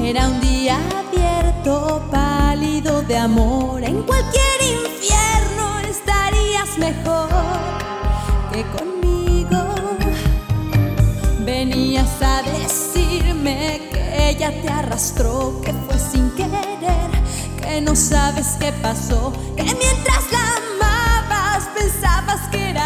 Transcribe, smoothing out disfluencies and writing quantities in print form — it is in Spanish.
Era un día abierto, pálido de amor. En cualquier infierno estarías mejor que conmigo. Venías a decirme que ella te arrastró, que fue sin querer, que no sabes qué pasó, que mientras la amabas pensabas que era